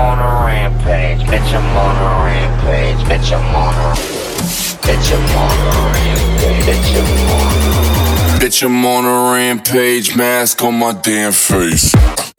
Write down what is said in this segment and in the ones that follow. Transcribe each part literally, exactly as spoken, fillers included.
on a rampage. Bitch, I'm on a rampage. Bitch, I'm on a. Bitch, I'm on a rampage. Bitch, I'm on a. Bitch, I'm on a rampage. Mask on my damn face.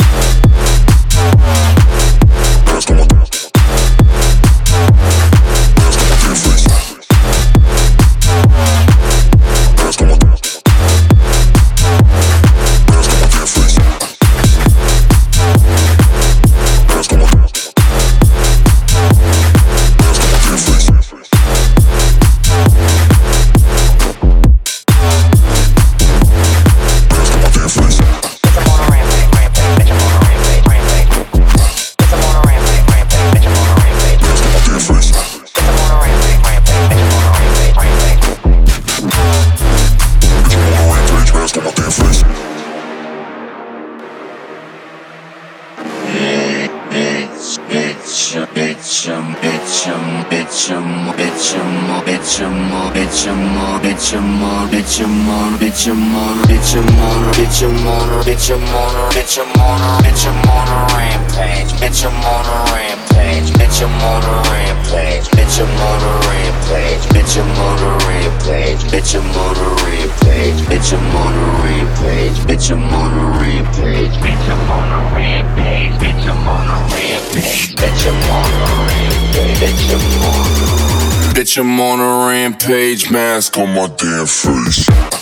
Bitch, I'm on a, bitch, I'm on a, bitch, I'm on a, bitch, I'm on a, bitch, I'm on a, bitch, I'm on a, bitch, I'm on a rampage. Bitch, I'm on a rampage. Bitch, I'm on a rampage. Bitch, I'm on a rampage. Bitch, I'm on a rampage. Bitch, I'm on a rampage. Bitch, I'm on a rampage. Bitch, I'm on a rampage. Bitch, I'm on a rampage. Bitch, I'm on a rampage. Bitch, I'm on a rampage. Bitch, I'm on a. Bitch, I'm on a rampage, mask on my damn face.